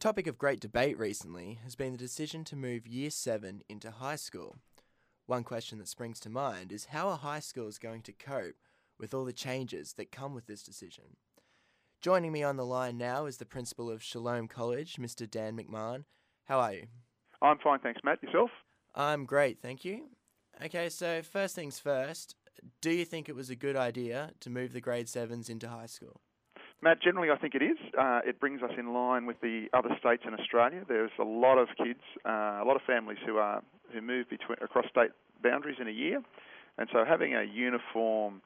topic of great debate recently has been the decision to move Year 7 into high school. One question that springs to mind is how are high schools going to cope with all the changes that come with this decision? Joining me on the line now is the principal of Shalom College, Mr. Dan McMahon. How are you? I'm fine, thanks, Matt. Yourself? I'm great, thank you. Okay, so first things first, do you think it was a good idea to move the grade 7s into high school? Matt, generally I think it is. It brings us in line with the other states in Australia. There's a lot of kids, a lot of families who move across state boundaries in a year, and so having a uniform,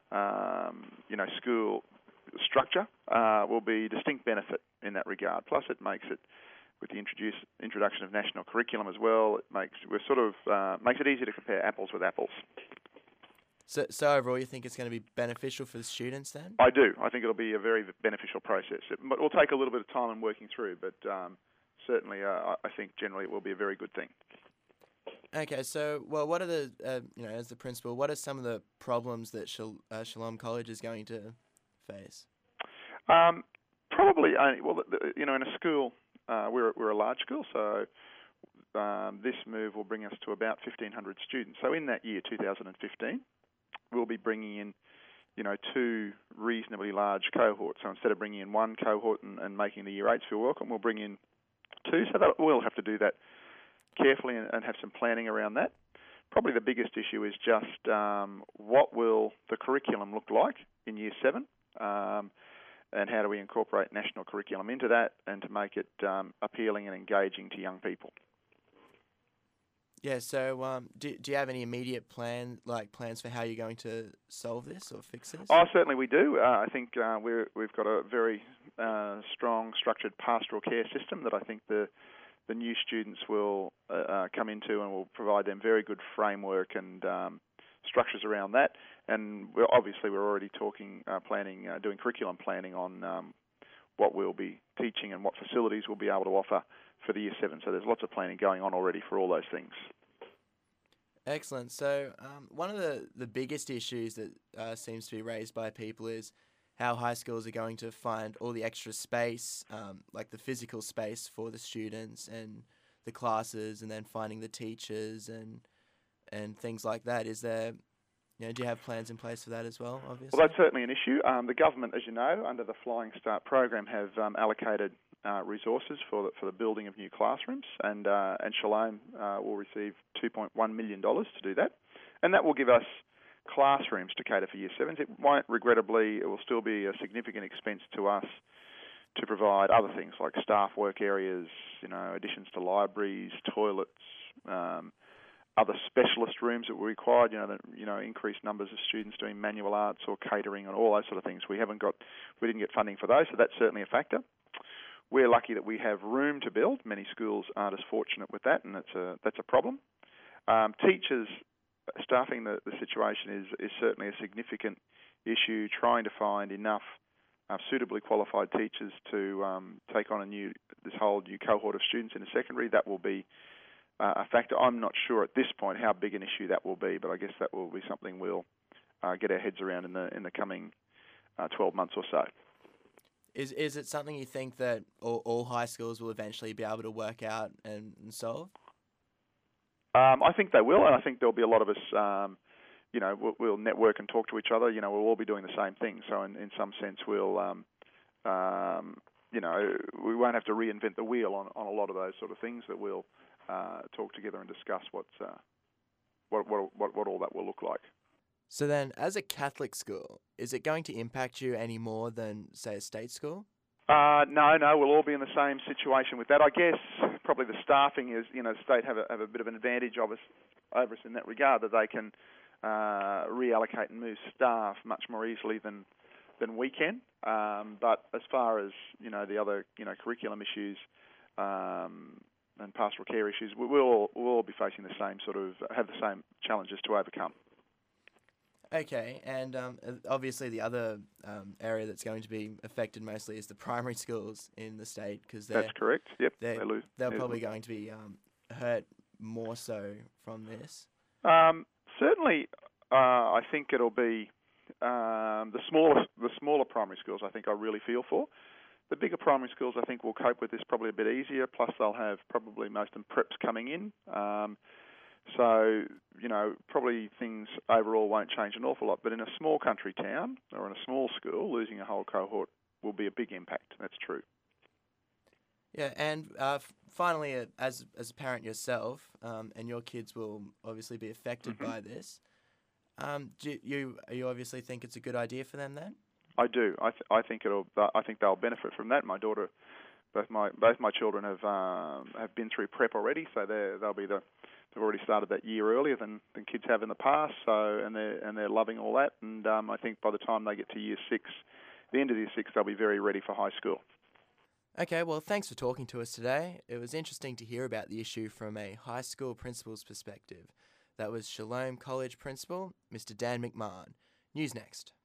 school structure will be a distinct benefit in that regard. Plus, it makes it, with the introduction of national curriculum as well, it makes it easier to compare apples with apples. So overall, you think it's going to be beneficial for the students then? I do. I think it'll be a very beneficial process. It will take a little bit of time in working through, but certainly I think generally it will be a very good thing. Okay, so what are the, as the principal, what are some of the problems that Shalom College is going to face? Probably, in a school, we're a large school, so this move will bring us to about 1,500 students. So in that year, 2015, we'll be bringing in, two reasonably large cohorts. So instead of bringing in one cohort and making the Year 8s feel welcome, we'll bring in two. So we'll have to do that carefully and have some planning around that. Probably the biggest issue is just what will the curriculum look like in Year 7, and how do we incorporate national curriculum into that and to make it appealing and engaging to young people. Yeah, so do you have any immediate plans for how you're going to solve this or fix this? Oh, certainly we do. I think we've got a very strong, structured pastoral care system that I think the new students will come into, and will provide them very good framework and structures around that. And we're already doing curriculum planning on what we'll be teaching and what facilities we'll be able to offer for the Year 7. So there's lots of planning going on already for all those things. Excellent. So one of the biggest issues that seems to be raised by people is how high schools are going to find all the extra space, like the physical space for the students and the classes, and then finding the teachers and things like that. Is there, do you have plans in place for that as well, obviously? Well, that's certainly an issue. The government, as you know, under the Flying Start program, have allocated resources for the building of new classrooms, and Shalom will receive $2.1 million to do that. And that will give us classrooms to cater for Year 7s. It will still be a significant expense to us to provide other things like staff work areas, additions to libraries, toilets, other specialist rooms that were required, increased numbers of students doing manual arts or catering and all those sort of things. We didn't get funding for those, so that's certainly a factor. We're lucky that we have room to build. Many schools aren't as fortunate with that, and that's a problem. Teachers, staffing the situation is certainly a significant issue. Trying to find enough suitably qualified teachers to take on this whole new cohort of students in a secondary, that will be a factor. I'm not sure at this point how big an issue that will be, but I guess that will be something we'll get our heads around in the coming 12 months or so. Is it something you think that all high schools will eventually be able to work out and solve? I think they will, and I think there'll be a lot of us, we'll network and talk to each other. We'll all be doing the same thing. So in some sense, we'll, we won't have to reinvent the wheel on a lot of those sort of things. That we'll talk together and discuss what all that will look like. So then, as a Catholic school, is it going to impact you any more than, say, a state school? No, we'll all be in the same situation with that. I guess probably the staffing is, the state have a bit of an advantage over us in that regard, that they can reallocate and move staff much more easily than we can. But as far as, the other, curriculum issues and pastoral care issues, we'll all be facing have the same challenges to overcome. Okay, and obviously the other area that's going to be affected mostly is the primary schools in the state, because that's correct. Yep, they're probably going to be hurt more so from this. Certainly, I think it'll be the smaller primary schools. I think I really feel for. The bigger primary schools, I think, will cope with this probably a bit easier. Plus, they'll have probably most of them preps coming in. So, probably things overall won't change an awful lot. But in a small country town or in a small school, losing a whole cohort will be a big impact. That's true. Yeah, and finally, as a parent yourself, and your kids will obviously be affected by this, do you obviously think it's a good idea for them then? I do. I think they'll benefit from that. My daughter, both my children have been through prep already, so they've already started that year earlier than kids have in the past. So and they're loving all that. And I think by the time they get to year 6, the end of year 6, they'll be very ready for high school. Okay, well, thanks for talking to us today. It was interesting to hear about the issue from a high school principal's perspective. That was Shalom College Principal, Mr. Dan McMahon. News next.